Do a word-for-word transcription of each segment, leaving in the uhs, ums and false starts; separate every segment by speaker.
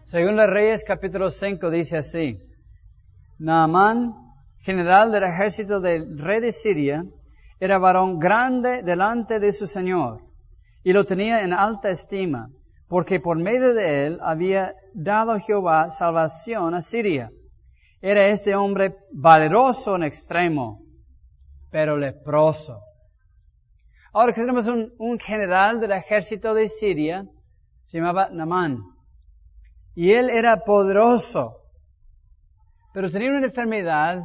Speaker 1: Segunda Reyes capítulo cinco dice así: Naamán, general del ejército del rey de Siria, era varón grande delante de su señor, y lo tenía en alta estima, porque por medio de él había dado Jehová salvación a Siria. Era este hombre valeroso en extremo, pero leproso. Ahora que tenemos un, un general del ejército de Siria, se llamaba Naamán. Y él era poderoso, pero tenía una enfermedad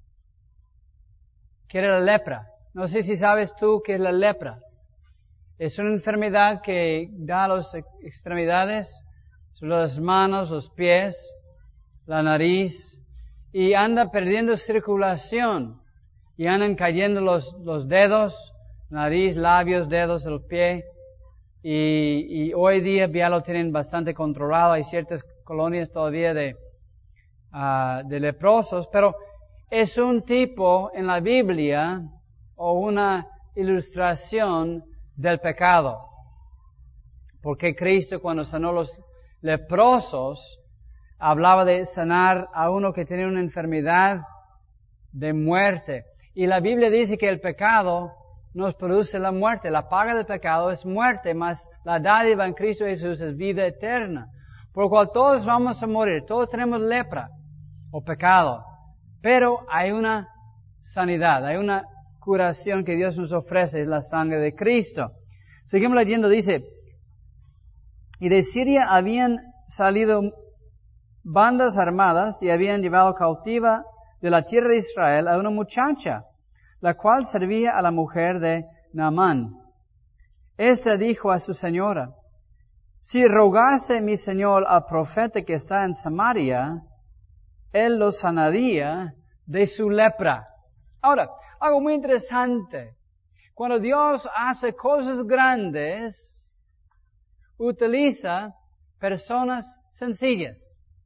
Speaker 1: que era la lepra. No sé si sabes tú qué es la lepra. Es una enfermedad que da a las extremidades, las manos, los pies, la nariz, y anda perdiendo circulación, y andan cayendo los, los dedos, nariz, labios, dedos del pie. Y, y hoy día ya lo tienen bastante controlado. Hay ciertas colonias todavía de, uh, de leprosos, pero es un tipo en la Biblia o una ilustración del pecado. Porque Cristo, cuando sanó los leprosos, hablaba de sanar a uno que tenía una enfermedad de muerte. Y la Biblia dice que el pecado nos produce la muerte. La paga del pecado es muerte, mas la dádiva en Cristo Jesús es vida eterna. Por lo cual todos vamos a morir, todos tenemos lepra o pecado. Pero hay una sanidad, hay una curación que Dios nos ofrece, es la sangre de Cristo. Seguimos leyendo, dice, y de Siria habían salido bandas armadas y habían llevado cautiva de la tierra de Israel a una muchacha, la cual servía a la mujer de Naamán. Esta dijo a su señora: si rogase mi señor al profeta que está en Samaria, él lo sanaría de su lepra. Ahora, algo muy interesante. Cuando Dios hace cosas grandes, utiliza personas sencillas.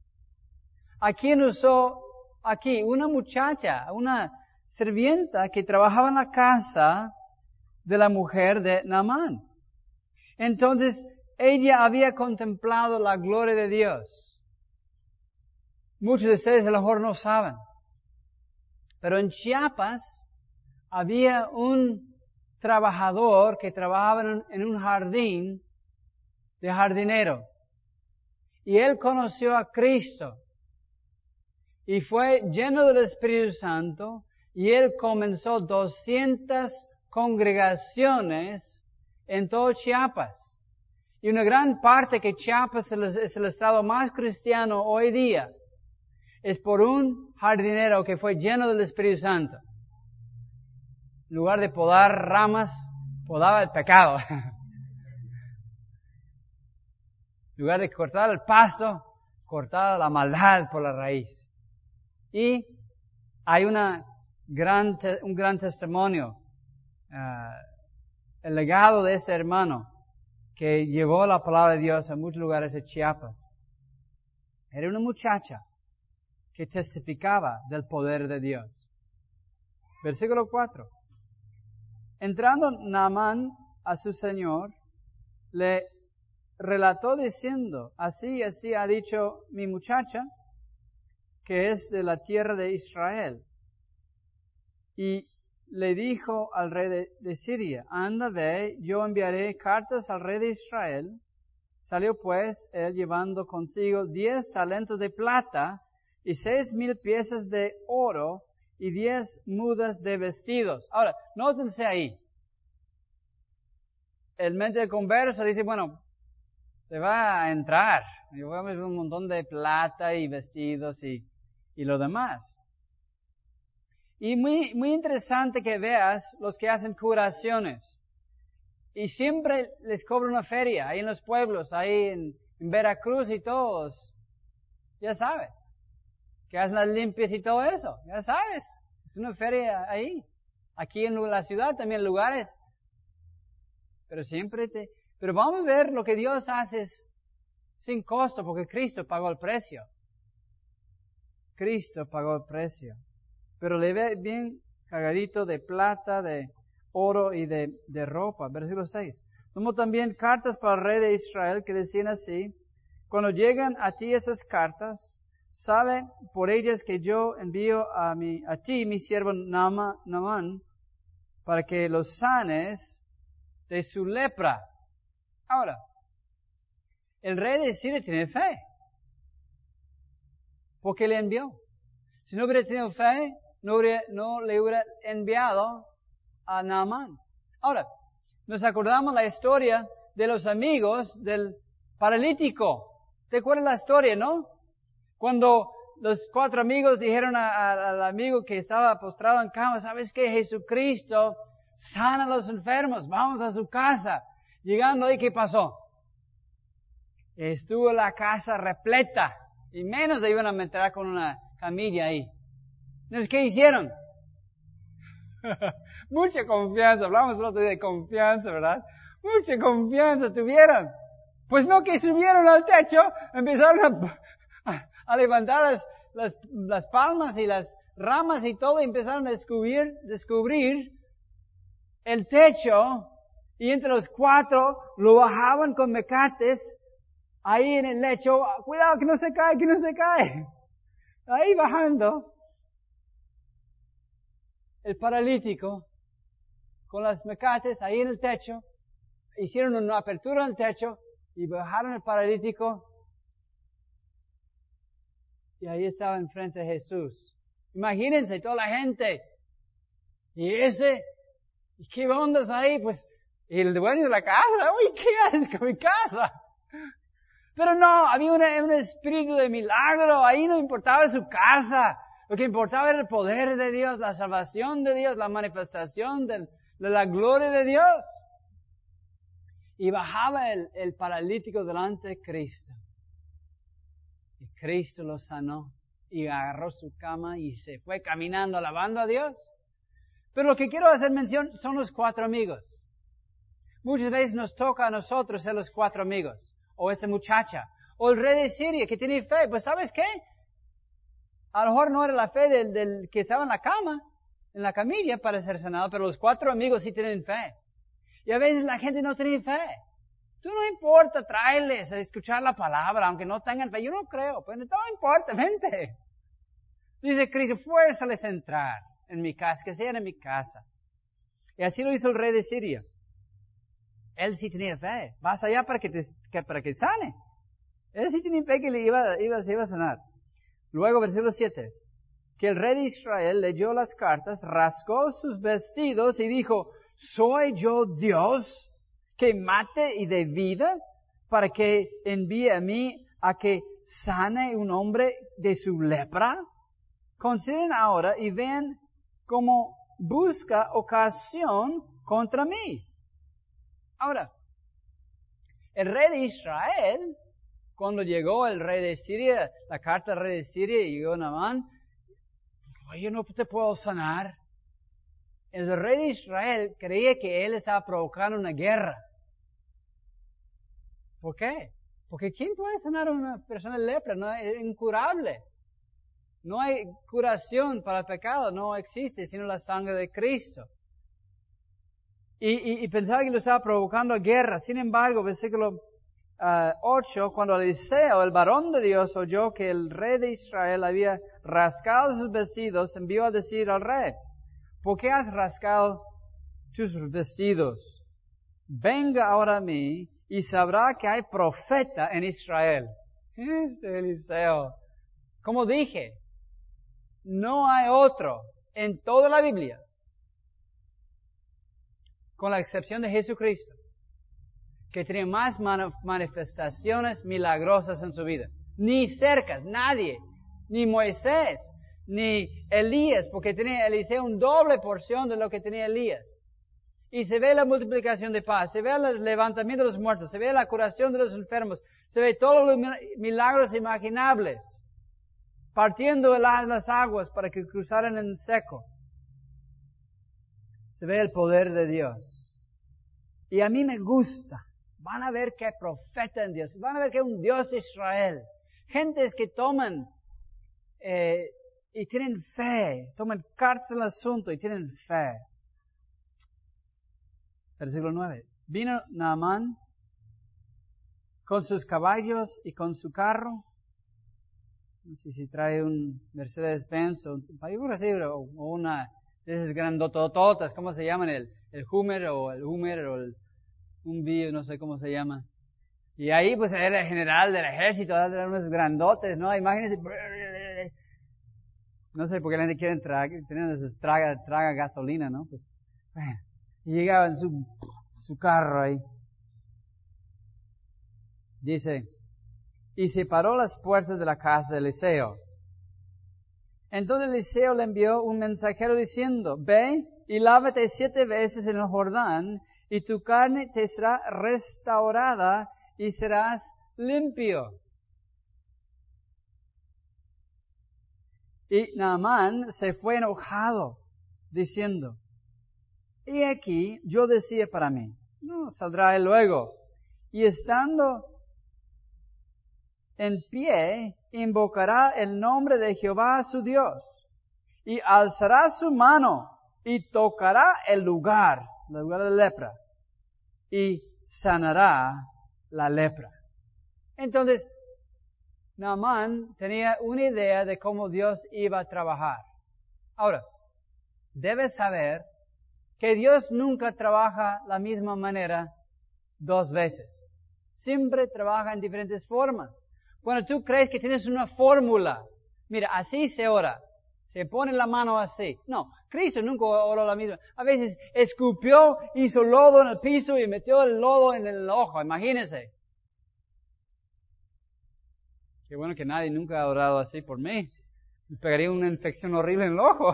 Speaker 1: ¿A quién usó aquí? Una muchacha, una sirvienta que trabajaba en la casa de la mujer de Naamán. Entonces, ella había contemplado la gloria de Dios. Muchos de ustedes a lo mejor no saben, pero en Chiapas había un trabajador que trabajaba en un, en un jardín de jardinero. Y él conoció a Cristo. Y fue lleno del Espíritu Santo. Y él comenzó doscientas congregaciones en todo Chiapas. Y una gran parte que Chiapas es el estado más cristiano hoy día es por un jardinero que fue lleno del Espíritu Santo. En lugar de podar ramas, podaba el pecado. En lugar de cortar el pasto, cortaba la maldad por la raíz. Y hay una gran, un gran testimonio, uh, el legado de ese hermano que llevó la palabra de Dios a muchos lugares de Chiapas. Era una muchacha que testificaba del poder de Dios. Versículo cuatro. Entrando Naamán a su señor, le relató diciendo: así, así ha dicho mi muchacha, que es de la tierra de Israel. Y le dijo al rey de, de Siria: anda, ve, yo enviaré cartas al rey de Israel. Salió pues él llevando consigo diez talentos de plata y seis mil piezas de oro y diez mudas de vestidos. Ahora, nótense ahí. El mente del converso dice: bueno, te va a entrar. Yo voy a ver un montón de plata y vestidos y, y lo demás. Y muy, muy interesante que veas los que hacen curaciones. Y siempre les cobran una feria, ahí en los pueblos, ahí en, en Veracruz y todos. Ya sabes. Que hacen las limpias y todo eso. Ya sabes. Es una feria ahí. Aquí en la ciudad también lugares. Pero siempre te... Pero vamos a ver lo que Dios hace sin costo, porque Cristo pagó el precio. Cristo pagó el precio. Pero le ve bien cargadito de plata, de oro y de, de ropa. Versículo seis. Tomó también cartas para el rey de Israel que decían así: Cuando llegan a ti esas cartas, sabe por ellas que yo envío a, mi, a ti, mi siervo Nama, Naamán, para que los sanes de su lepra. Ahora, el rey de Siria tiene fe, porque le envió. Si no hubiera tenido fe, no, hubiera, no le hubiera enviado a Naamán. Ahora, nos acordamos la historia de los amigos del paralítico. ¿Te acuerdas la historia, no? Cuando los cuatro amigos dijeron a, a, al amigo que estaba postrado en cama, ¿sabes qué? Jesucristo sana a los enfermos, vamos a su casa. Llegando ahí, ¿qué pasó? Estuvo la casa repleta, y menos le iban a meter con una camilla ahí. Entonces, ¿qué hicieron? Mucha confianza, hablamos el otro día de confianza, ¿verdad? Mucha confianza tuvieron. Pues no, que subieron al techo, empezaron a, a, a levantar las, las, las palmas y las ramas y todo, y empezaron a descubrir, descubrir el techo, y entre los cuatro lo bajaban con mecates ahí en el lecho. Cuidado que no se cae, que no se cae. Ahí bajando. El paralítico con las mecates ahí en el techo, hicieron una apertura en el techo y bajaron el paralítico, y ahí estaba enfrente de Jesús. Imagínense toda la gente. Y ese, ¿y qué ondas ahí? Pues, y el dueño de la casa, uy, ¿qué haces con mi casa? Pero no, había una, un espíritu de milagro, ahí no importaba su casa. Lo que importaba era el poder de Dios, la salvación de Dios, la manifestación de, de la gloria de Dios. Y bajaba el, el paralítico delante de Cristo. Y Cristo lo sanó y agarró su cama y se fue caminando alabando a Dios. Pero lo que quiero hacer mención son los cuatro amigos. Muchas veces nos toca a nosotros ser los cuatro amigos. O esa muchacha. O el rey de Siria que tiene fe. Pues ¿sabes qué? A lo mejor no era la fe del, del que estaba en la cama, en la camilla para ser sanado, pero los cuatro amigos sí tienen fe. Y a veces la gente no tiene fe. Tú no importa, tráeles a escuchar la palabra, aunque no tengan fe. Yo no creo, pero no importa, vente. Dice Cristo, fuérzales a entrar en mi casa, que sean en mi casa. Y así lo hizo el rey de Siria. Él sí tenía fe. Vas allá para que te, que, para que sane. Él sí tenía fe que le iba, iba, se iba a sanar. Luego, versículo siete. Que el rey de Israel leyó las cartas, rasgó sus vestidos y dijo, ¿soy yo Dios que mate y dé vida para que envíe a mí a que sane un hombre de su lepra? Consideren ahora y vean cómo busca ocasión contra mí. Ahora, el rey de Israel, cuando llegó el rey de Siria, la carta del rey de Siria, y llegó Naamán, yo no te puedo sanar. El rey de Israel creía que él estaba provocando una guerra. ¿Por qué? Porque ¿quién puede sanar a una persona de lepra? No, es incurable. No hay curación para el pecado, no existe sino la sangre de Cristo. Y, y, y pensaba que lo estaba provocando guerra. Sin embargo, versículo uh, ocho, cuando Eliseo, el varón de Dios, oyó que el rey de Israel había rasgado sus vestidos, envió a decir al rey, ¿por qué has rasgado tus vestidos? Venga ahora a mí y sabrá que hay profeta en Israel. Este Eliseo. Como dije, no hay otro en toda la Biblia, con la excepción de Jesucristo, que tenía más manifestaciones milagrosas en su vida. Ni cerca, nadie, ni Moisés, ni Elías, porque tenía Eliseo un doble porción de lo que tenía Elías. Y se ve la multiplicación de paz, se ve el levantamiento de los muertos, se ve la curación de los enfermos, se ve todos los milagros imaginables, partiendo las aguas para que cruzaran en seco. Se ve el poder de Dios. Y a mí me gusta. Van a ver que hay profeta en Dios. Van a ver que hay un Dios de Israel. Gentes que toman eh, y tienen fe. Toman cartas en el asunto y tienen fe. Versículo nueve. Vino Naamán con sus caballos y con su carro. No sé si trae un Mercedes-Benz o algo así, o una de esas grandotototas, ¿cómo se llaman? El, el Hummer o el Hummer o el Humvee, no sé cómo se llama. Y ahí pues era el general del ejército, eran unos grandotes, ¿no? Imagínense. No sé por qué la gente quiere tragar, traga, traga gasolina, ¿no? Pues, bueno, y llegaba en su, su carro ahí. Dice, y se paró a las puertas de la casa de Eliseo. Entonces Eliseo le envió un mensajero diciendo, ve y lávate siete veces en el Jordán, y tu carne te será restaurada y serás limpio. Y Naamán se fue enojado, diciendo, y aquí yo decía para mí, no, saldrá él luego. Y estando en pie, invocará el nombre de Jehová su Dios, y alzará su mano, y tocará el lugar, el lugar de lepra, y sanará la lepra. Entonces, Naamán tenía una idea de cómo Dios iba a trabajar. Ahora, debes saber que Dios nunca trabaja la misma manera dos veces. Siempre trabaja en diferentes formas. Cuando tú crees que tienes una fórmula, mira, así se ora, se pone la mano así. No, Cristo nunca oró la misma. A veces escupió, hizo lodo en el piso y metió el lodo en el ojo, imagínense. Qué bueno que nadie nunca ha orado así por mí. Me pegaría una infección horrible en el ojo.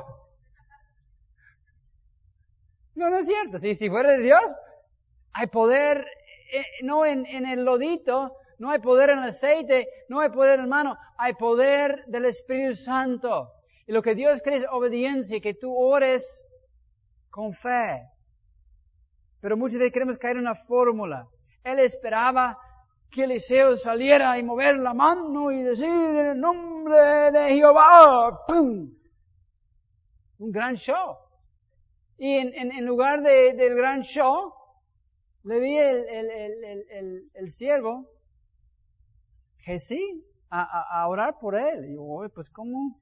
Speaker 1: No, no es cierto. Si, si fuera de Dios, hay poder, eh, no en, en el lodito, no hay poder en el aceite, no hay poder en la mano, hay poder del Espíritu Santo. Y lo que Dios quiere es obediencia, que tú ores con fe. Pero muchas veces queremos caer en una fórmula. Él esperaba que Eliseo saliera y mover la mano y decir en el nombre de Jehová. ¡Pum! Un gran show. Y en, en, en lugar de, del gran show, le vi el, el, el, el, el, el siervo que sí, a, a, a orar por él. Y yo, oye, pues ¿cómo?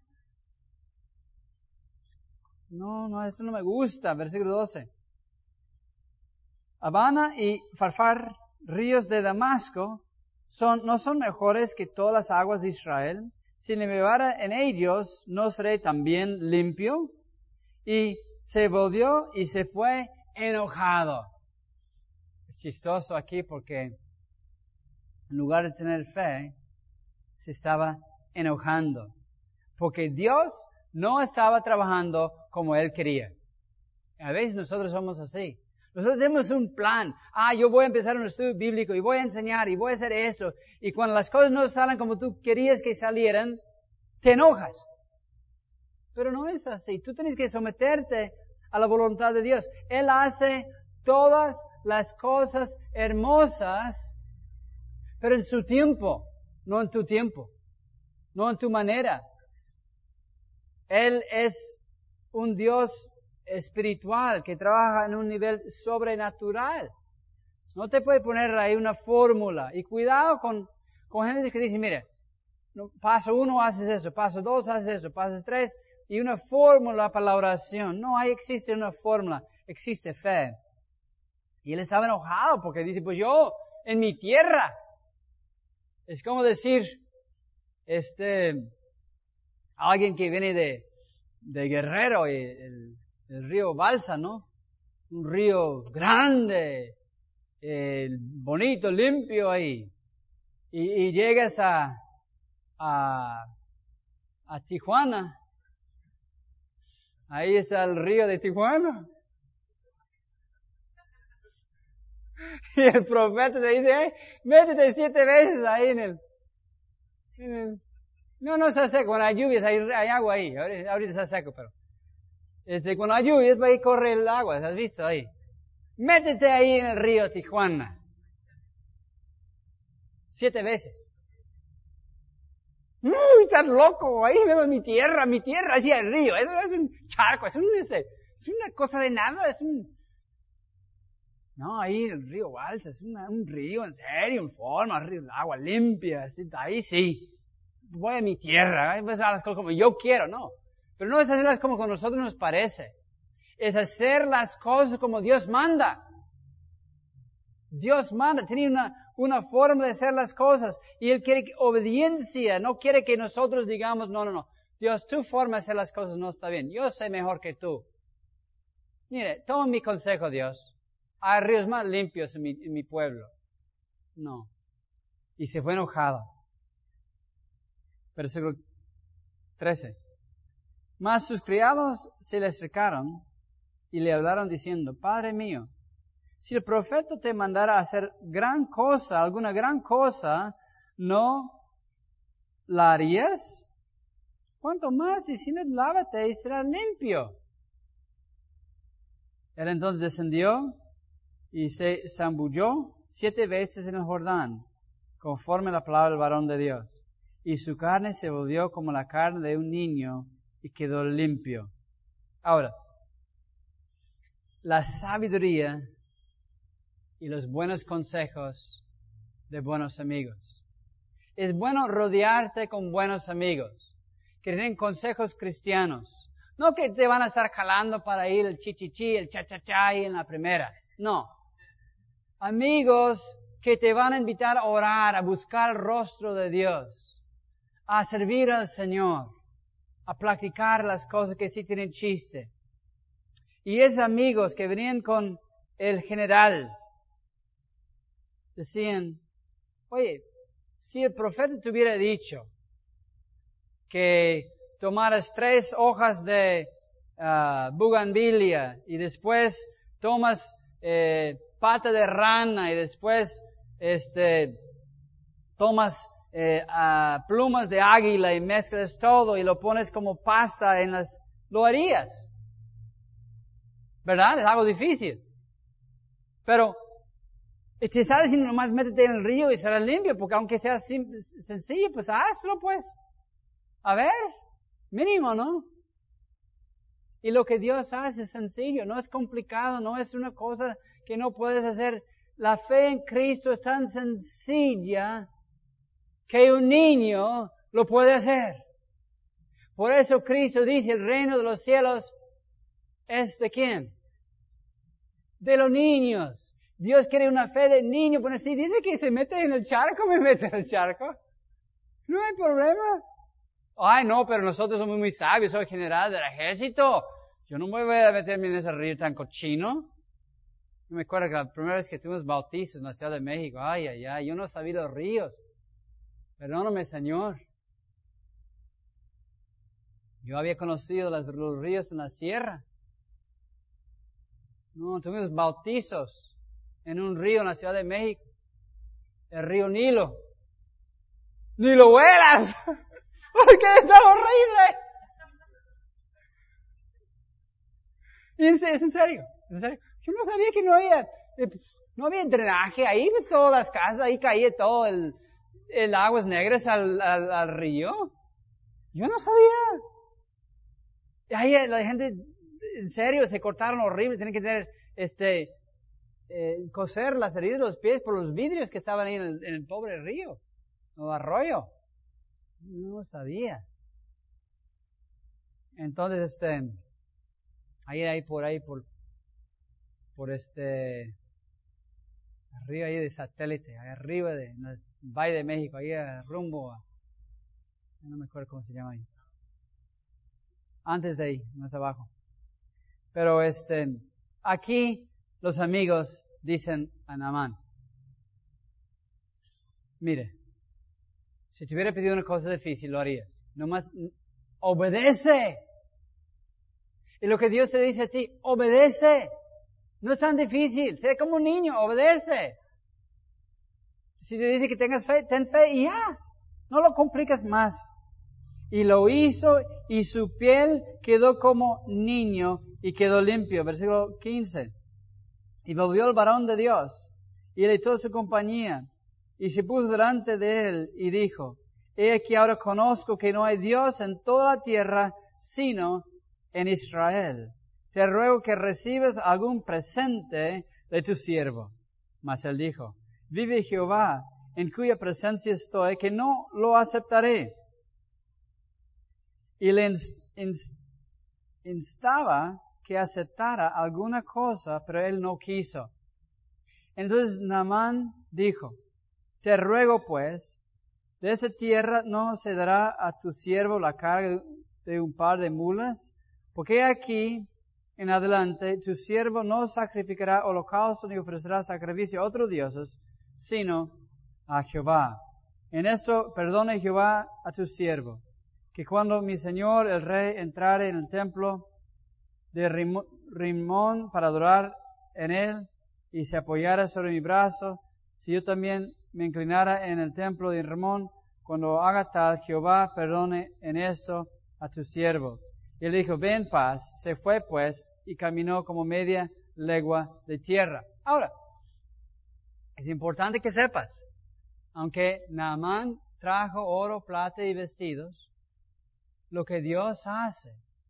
Speaker 1: No, no, eso no me gusta. Versículo doce. Abana y Farfar, ríos de Damasco, son, no son mejores que todas las aguas de Israel. Si me bebara en ellos, ¿no seré también limpio? Y se volvió y se fue enojado. Es chistoso aquí porque en lugar de tener fe, se estaba enojando. Porque Dios no estaba trabajando como Él quería. A veces nosotros somos así. Nosotros tenemos un plan. Ah, yo voy a empezar un estudio bíblico y voy a enseñar y voy a hacer esto. Y cuando las cosas no salen como tú querías que salieran, te enojas. Pero no es así. Tú tienes que someterte a la voluntad de Dios. Él hace todas las cosas hermosas, pero en su tiempo, no en tu tiempo, no en tu manera. Él es un Dios espiritual que trabaja en un nivel sobrenatural. No te puede poner ahí una fórmula. Y cuidado con, con gente que dice, mire, no, paso uno haces eso, paso dos haces eso, paso tres, y una fórmula para la oración. No, ahí existe una fórmula, existe fe. Y él estaba enojado porque dice, pues yo, en mi tierra. Es como decir, este, alguien que viene de, de Guerrero y el, el río Balsa, ¿no? Un río grande, eh, bonito, limpio ahí. Y, y llegas a, a, a Tijuana. Ahí está el río de Tijuana. Y el profeta te dice, hey, métete siete veces ahí en el, en el... No, no está seco, cuando hay lluvias hay, hay agua ahí. Ahorita, ahorita está seco, pero... Este, cuando hay lluvias, ahí corre el agua, ¿has visto ahí? Métete ahí en el río Tijuana. Siete veces. ¡Uy, estás loco! Ahí vemos mi tierra, mi tierra, así el río. Eso es un charco, es, un, es una cosa de nada, es un... No, ahí el río Balsa es una, un río, en serio, en forma, río, agua limpia, así, ahí sí. Voy a mi tierra, voy a hacer las cosas como yo quiero, no. Pero no es hacerlas como a nosotros nos parece. Es hacer las cosas como Dios manda. Dios manda, tiene una, una forma de hacer las cosas. Y Él quiere obediencia, no quiere que nosotros digamos, no, no, no. Dios, tu forma de hacer las cosas no está bien. Yo sé mejor que tú. Mire, toma mi consejo, Dios. Hay ríos más limpios en mi, en mi pueblo. No. Y se fue enojado. Versículo trece. Mas sus criados se le acercaron y le hablaron diciendo, Padre mío, si el profeta te mandara a hacer gran cosa, alguna gran cosa, ¿no la harías? ¿Cuánto más diciendo, lávate y serás limpio? Él entonces descendió y se zambulló siete veces en el Jordán, conforme a la palabra del varón de Dios. Y su carne se volvió como la carne de un niño y quedó limpio. Ahora, la sabiduría y los buenos consejos de buenos amigos. Es bueno rodearte con buenos amigos que tienen consejos cristianos. No que te van a estar jalando para ir el chichichi, el cha-cha-cha y en la primera. No. Amigos que te van a invitar a orar, a buscar el rostro de Dios, a servir al Señor, a practicar las cosas que sí tienen chiste. Y esos amigos que venían con el general, decían, oye, si el profeta te hubiera dicho que tomaras tres hojas de uh, bugambilia y después tomas eh, pata de rana y después este tomas eh, uh, plumas de águila y mezclas todo y lo pones como pasta en las... lo harías. ¿Verdad? Es algo difícil. Pero y te está diciendo nomás métete en el río y serás limpio, porque aunque sea simple, sencillo, pues hazlo pues. A ver, mínimo, ¿no? Y lo que Dios hace es sencillo, no es complicado, no es una cosa que no puedes hacer. La fe en Cristo es tan sencilla que un niño lo puede hacer. Por eso Cristo dice, el reino de los cielos es de ¿quién? De los niños. Dios quiere una fe de niño, pero si dice que se mete en el charco, me mete en el charco. No hay problema. Ay, no, pero nosotros somos muy sabios, soy general del ejército. Yo no me voy a meterme en ese río tan cochino. Yo me acuerdo que la primera vez que tuvimos bautizos en la Ciudad de México, ay, ay, ay, yo no sabía los ríos. Perdóname, Señor. Yo había conocido los, los ríos en la sierra. No, tuvimos bautizos en un río en la Ciudad de México. El río Nilo. ¡Ni lo huelas! Porque está horrible. Y en, es en serio, en serio. Yo no sabía que no había, eh, no había drenaje ahí, pues todas las casas, ahí caía todo el, el aguas negras al, al, al río. Yo no sabía. Y ahí la gente, en serio, se cortaron horrible, tienen que tener, este, eh, coser las heridas de los pies por los vidrios que estaban ahí en el, en el pobre río, o arroyo. No sabía. Entonces, este, ahí, ahí, por ahí, por, por este, arriba ahí de satélite, ahí arriba de, en el Valle de México, ahí rumbo a, no me acuerdo cómo se llama ahí. Antes de ahí, más abajo. Pero este, aquí los amigos dicen a Naamán, mire, si te hubiera pedido una cosa difícil, lo harías. Nomás, obedece. Y lo que Dios te dice a ti, obedece. No es tan difícil. Sé como un niño, obedece. Si te dice que tengas fe, ten fe y ya. No lo complicas más. Y lo hizo y su piel quedó como niño y quedó limpio. Versículo quince. Y volvió el varón de Dios y él y toda su compañía. Y se puso delante de él y dijo, he aquí ahora conozco que no hay Dios en toda la tierra, sino en Israel. Te ruego que recibas algún presente de tu siervo. Mas él dijo, vive Jehová, en cuya presencia estoy, que no lo aceptaré. Y le instaba que aceptara alguna cosa, pero él no quiso. Entonces Naamán dijo, te ruego pues, de esa tierra no se dará a tu siervo la carga de un par de mulas, porque aquí en adelante tu siervo no sacrificará holocausto ni ofrecerá sacrificio a otros dioses, sino a Jehová. En esto perdone Jehová a tu siervo, que cuando mi señor el rey entrare en el templo de Rimón para adorar en él y se apoyara sobre mi brazo, si yo también me inclinara en el templo de Rimón, cuando haga tal, Jehová perdone en esto a tu siervo. Y él dijo, ve en paz. Se fue pues y caminó como media legua de tierra. Ahora, es importante que sepas, aunque Naamán trajo oro, plata y vestidos, lo que Dios hace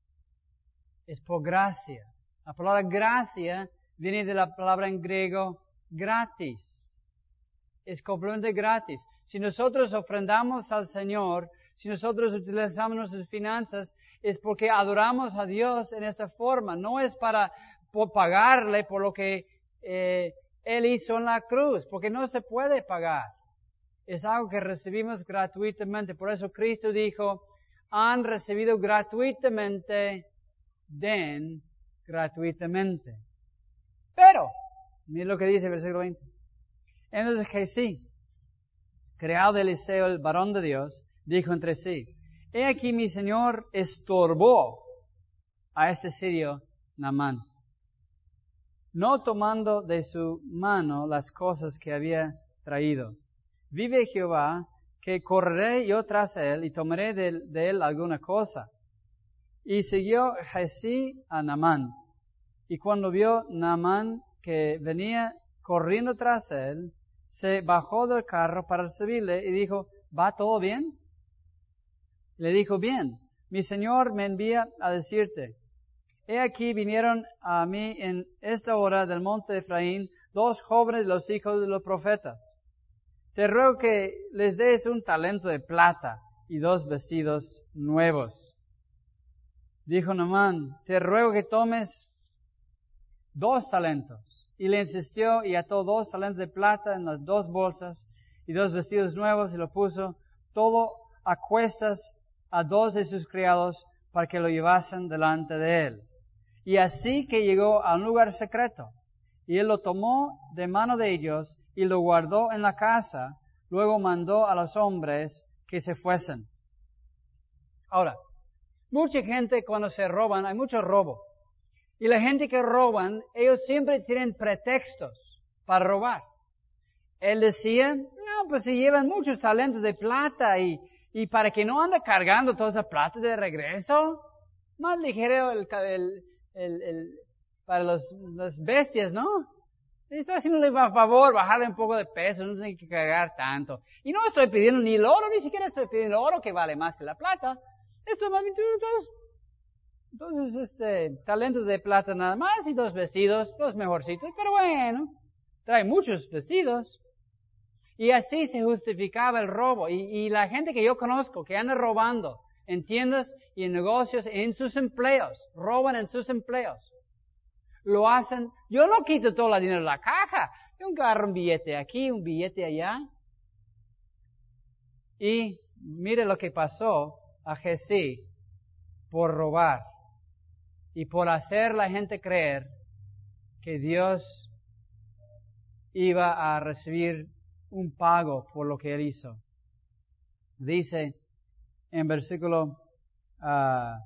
Speaker 1: es por gracia. La palabra gracia viene de la palabra en griego gratis. Es completamente gratis. Si nosotros ofrendamos al Señor, si nosotros utilizamos nuestras finanzas, es porque adoramos a Dios en esa forma. No es para por pagarle por lo que eh, Él hizo en la cruz, porque no se puede pagar. Es algo que recibimos gratuitamente. Por eso Cristo dijo, han recibido gratuitamente, den gratuitamente. Pero, mira lo que dice el versículo veinte. Entonces Giezi, criado de Eliseo, el varón de Dios, dijo entre sí, he aquí mi señor estorbó a este sirio Naamán, no tomando de su mano las cosas que había traído. Vive Jehová, que correré yo tras él y tomaré de, de él alguna cosa. Y siguió Giezi a Naamán. Y cuando vio Naamán que venía corriendo tras él, se bajó del carro para recibirle y dijo, ¿va todo bien? Le dijo, bien, mi señor me envía a decirte, he aquí vinieron a mí en esta hora del monte de Efraín dos jóvenes de los hijos de los profetas. Te ruego que les des un talento de plata y dos vestidos nuevos. Dijo Naamán, te ruego que tomes dos talentos. Y le insistió y ató dos talentos de plata en las dos bolsas y dos vestidos nuevos y lo puso todo a cuestas a dos de sus criados para que lo llevasen delante de él. Y así que llegó a un lugar secreto, y él lo tomó de mano de ellos y lo guardó en la casa, luego mandó a los hombres que se fuesen. Ahora, mucha gente cuando se roban, hay mucho robo. Y la gente que roban, ellos siempre tienen pretextos para robar. Él decía, no, pues se llevan muchos talentos de plata y, y para que no ande cargando toda esa plata de regreso, más ligero el, el, el, el, para los, las bestias, ¿no? Estoy haciéndole a favor, bajarle un poco de peso, no tiene que cargar tanto. Y no estoy pidiendo ni el oro, ni siquiera estoy pidiendo el oro que vale más que la plata. Esto es más bien todos. Entonces, este, talentos de plata nada más y dos vestidos, los mejorcitos, pero bueno, trae muchos vestidos. Y así se justificaba el robo. Y, y la gente que yo conozco que anda robando en tiendas y en negocios, en sus empleos, roban en sus empleos. Lo hacen, yo no quito todo el dinero de la caja, yo agarro un billete aquí, un billete allá. Y mire lo que pasó a Giezi por robar. Y por hacer a la gente creer que Dios iba a recibir un pago por lo que él hizo. Dice en versículo uh,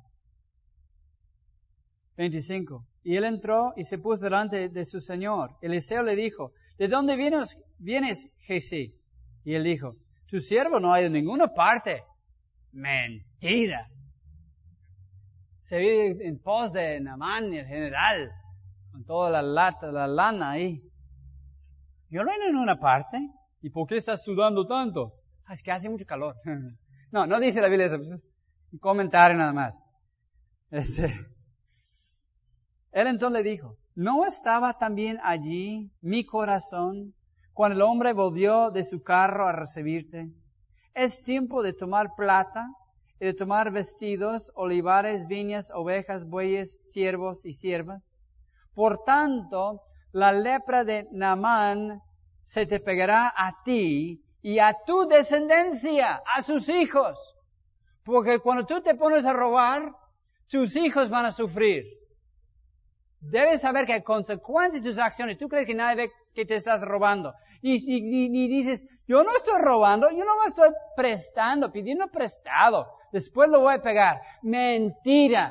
Speaker 1: veinticinco, y él entró y se puso delante de su señor. Eliseo le dijo, ¿de dónde vienes, vienes Giezi? Y él dijo, tu siervo no ha ido a ninguna parte. Mentira. Se vive en pos de Naamán, el general, con toda la lata, la lana ahí. Yo no he ido en ninguna parte. ¿Y por qué estás sudando tanto? Ah, es que hace mucho calor. No, no dice la Biblia eso. Un comentario nada más. Este. Él entonces le dijo, ¿no estaba también allí mi corazón cuando el hombre volvió de su carro a recibirte? Es tiempo de tomar plata y de tomar vestidos, olivares, viñas, ovejas, bueyes, siervos y siervas. Por tanto, la lepra de Naamán se te pegará a ti y a tu descendencia, a sus hijos. Porque cuando tú te pones a robar, tus hijos van a sufrir. Debes saber que hay consecuencias de tus acciones. Tú crees que nadie ve que te estás robando. Y, y, y dices, yo no estoy robando, yo no me estoy prestando, pidiendo prestado. Después lo voy a pegar. Mentira.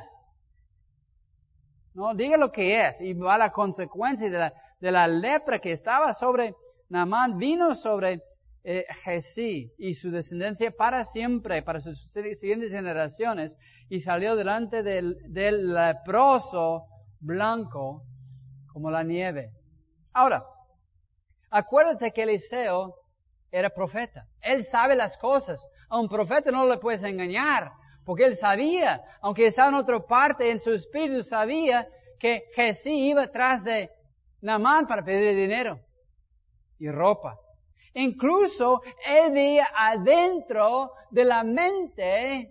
Speaker 1: No, diga lo que es. Y va la consecuencia de la, de la lepra que estaba sobre Naamán, vino sobre eh, Jesí y su descendencia para siempre, para sus siguientes generaciones. Y salió delante del, del leproso blanco como la nieve. Ahora, acuérdate que Eliseo era profeta. Él sabe las cosas. A un profeta no le puedes engañar, porque él sabía, aunque estaba en otra parte, en su espíritu sabía que Jesús iba tras de Naamán para pedirle dinero y ropa. Incluso él veía adentro de la mente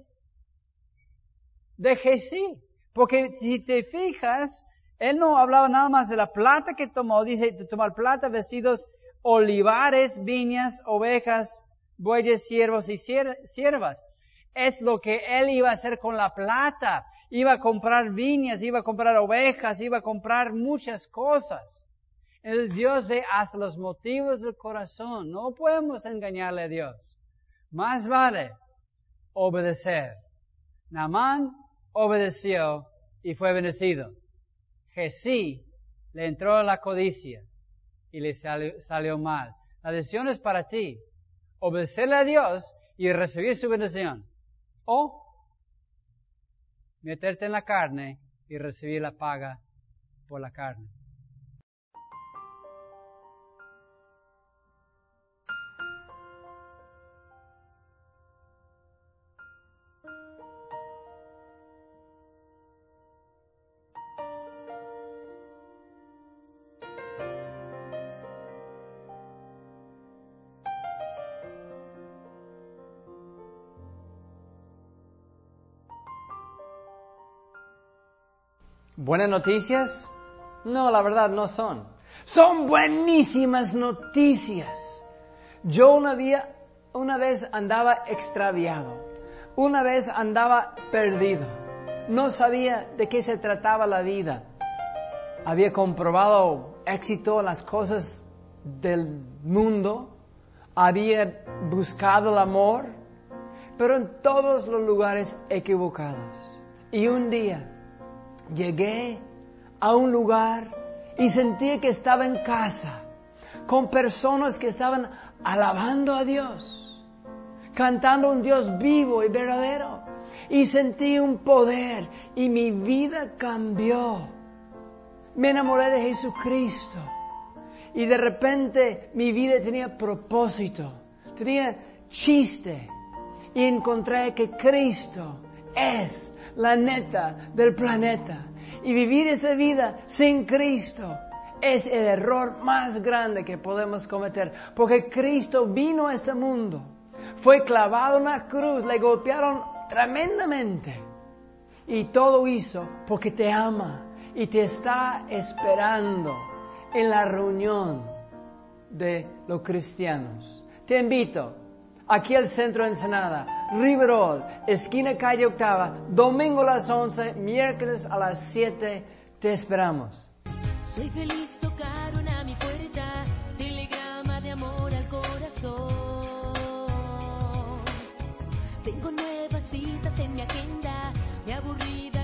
Speaker 1: de Jesús. Porque si te fijas, él no hablaba nada más de la plata que tomó. Dice, de tomar plata, vestidos, olivares, viñas, ovejas, bueyes, siervos y siervas. Es lo que él iba a hacer con la plata. Iba a comprar viñas, iba a comprar ovejas, iba a comprar muchas cosas. Entonces Dios ve hasta los motivos del corazón. No podemos engañarle a Dios. Más vale obedecer. Naamán obedeció y fue bendecido. Jesí le entró la codicia y le salió, salió mal. La decisión es para ti. Obedecerle a Dios y recibir su bendición. O meterte en la carne y recibir la paga por la carne.
Speaker 2: ¿Buenas noticias? No, la verdad no son. Son buenísimas noticias. Yo una, día, una vez andaba extraviado. Una vez andaba perdido. No sabía de qué se trataba la vida. Había comprobado éxito en las cosas del mundo. Había buscado el amor. Pero en todos los lugares equivocados. Y un día llegué a un lugar y sentí que estaba en casa, con personas que estaban alabando a Dios, cantando a un Dios vivo y verdadero. Y sentí un poder y mi vida cambió. Me enamoré de Jesucristo. Y de repente mi vida tenía propósito, tenía chiste. Y encontré que Cristo es la neta del planeta. Y vivir esta vida sin Cristo es el error más grande que podemos cometer. Porque Cristo vino a este mundo, fue clavado en la cruz, le golpearon tremendamente. Y todo hizo porque te ama y te está esperando en la reunión de los cristianos. Te invito aquí al centro de Ensenada, Riverol, esquina calle Octava, domingo a las once, miércoles a las siete, te esperamos.
Speaker 3: Soy feliz, tocaron a mi puerta, telegrama de amor al corazón. Tengo nuevas citas en mi agenda, me aburrí de